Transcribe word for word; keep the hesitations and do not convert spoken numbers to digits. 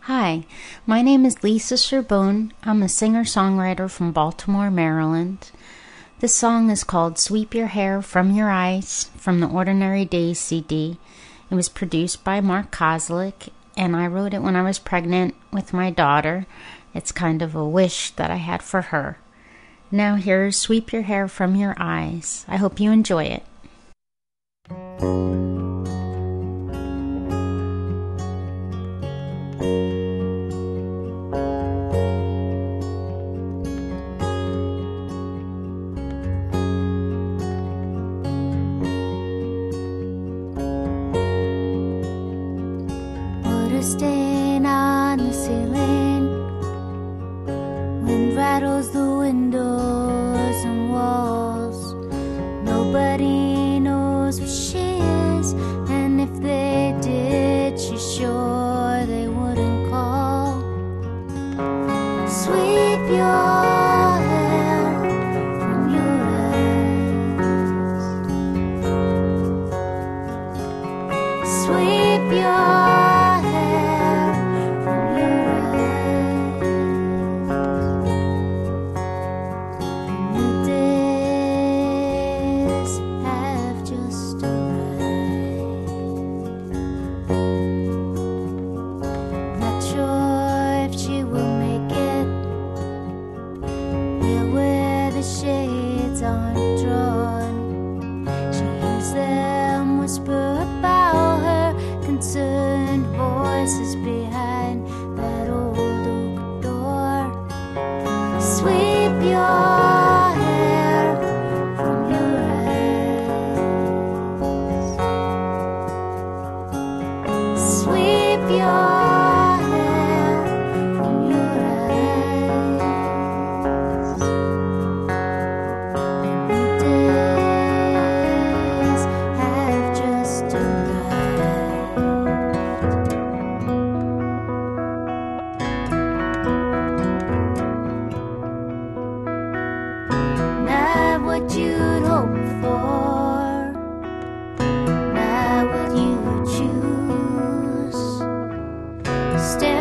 Hi, my name is Lisa Sherbone. I'm a singer-songwriter from Baltimore, Maryland. This song is called Sweep Your Hair From Your Eyes from the Ordinary Days C D. It was produced by Mark Kozlik, and I wrote it when I was pregnant with my daughter. It's kind of a wish that I had for her. Now here's Sweep Your Hair From Your Eyes. I hope you enjoy it. Stain on the ceiling, wind rattles the windows and walls. Nobody knows where she is, and if they did, she's sure they wouldn't call. Sweep your hair from your eyes. Sweep your shades aren't drawn. She hears them whisper about her, concerned voices behind that old oak door. Sweep your hair from your eyes. Sweep your what you'd hope for, not what you choose. Stay